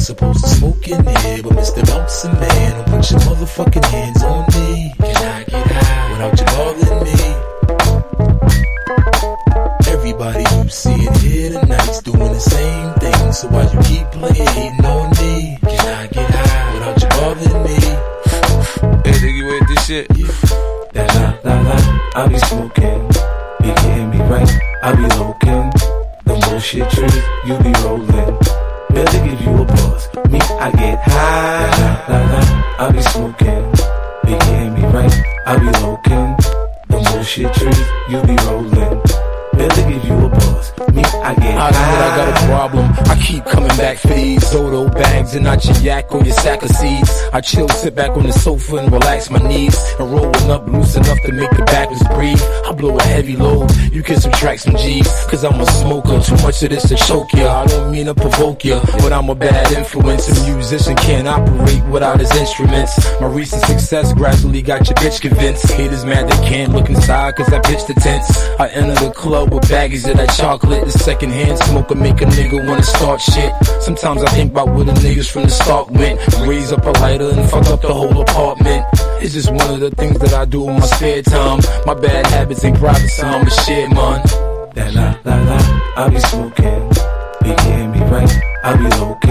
supposed to smoke in here, but Mr. Bouncer Man, don't put your motherfucking hands on me. Can I get high without you bothering me? Everybody you see it here tonight's doing the same thing, so why you keep playing, hating on me? Can I get high without you bothering me? Hey, nigga, with this shit? That la, I be smoking. Be getting me right, I be loking. The bullshit truth, you be rolling. Better give you a buzz, me, I get high. La, I be smoking. Be getting me right, I be loking. The bullshit truth, you be rolling. Better give you a buzz, me, I get high. I got a problem, I keep coming back for these Zoto bags and not your yak or your sack of seeds. I chill, sit back on the sofa and relax my knees, and rolling up loose enough to make the backwards breathe. I blow a heavy load, you can subtract some G's, cause I'm a smoker, too much of this to choke ya. I don't mean to provoke ya, but I'm a bad influence. A musician can't operate without his instruments. My recent success gradually got your bitch convinced. Haters mad they can't look inside cause I pitched the tents. I enter the club with baggies of that chocolate. The secondhand smoker make a nigga wanna start shit. Sometimes I think about where the niggas from the start went. Raise up a lighter and fuck up the whole apartment. It's just one of the things that I do in my spare time. My bad habits ain't private, so I'm a shit, man. That la, I be smoking. Be getting me right, I be loking.